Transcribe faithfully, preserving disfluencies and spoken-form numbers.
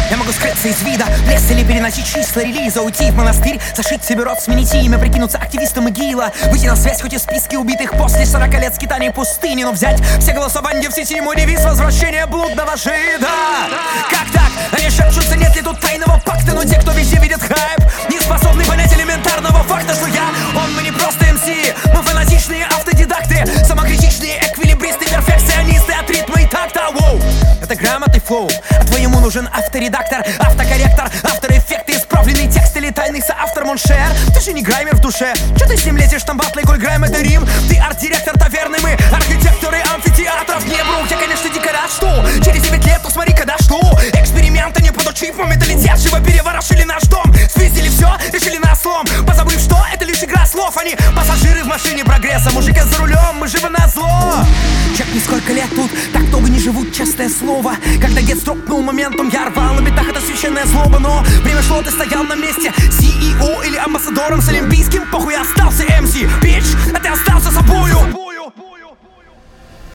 Я могу скрыться из вида, пресс или переносить числа релиза, уйти в монастырь, зашить себе рот, сменить имя, прикинуться активистом ИГИЛа, выйти на связь хоть из списки убитых после сорока лет скитаний пустыни, но взять все голосования в сети, мой девиз — возвращение блудного жида. Как так? Они шепчутся, нет ли тут тайного пакта, но те, кто везде видит хайп, не способны понять элементарного факта, что я, он, мы не просто эм си, мы фанатичные автодидакты, самокритичные эквилибристы, перфекционисты от ритма и такта. Воу, это грамотный флоу, а твоему нужен авторедактор, автокорректор, автор-эффекты, исправленный текст или тайный соавтор Моншер. Ты же не граймер в душе, че ты с ним лезешь там батлы, коль грайм это Рим? Ты арт-директор таверны, мы архитекторы амфитеатров. Не, бро, я, конечно, дико рад, что через девять лет, ну смотри, когда что эксперименты не подучив, мы менталитет живо переворошили наш дом, спиздили все, решили на слом, позабыв, что это лишь игра слов. Они пассажиры в машине прогресса, мужики за рулем, мы живы на зло. Чекни, сколько лет тут, так долго не живут, честное слово. Когда гет стропнул моментом, я рвал на битах, это священная злоба. Но время шло, ты стоял на месте, си и о или амбассадором с олимпийским, похуй, остался эм си. Бич, это